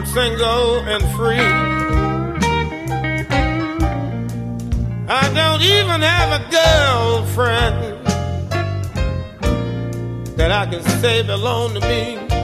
single and free. I don't even have a girlfriend that I can say belong to me.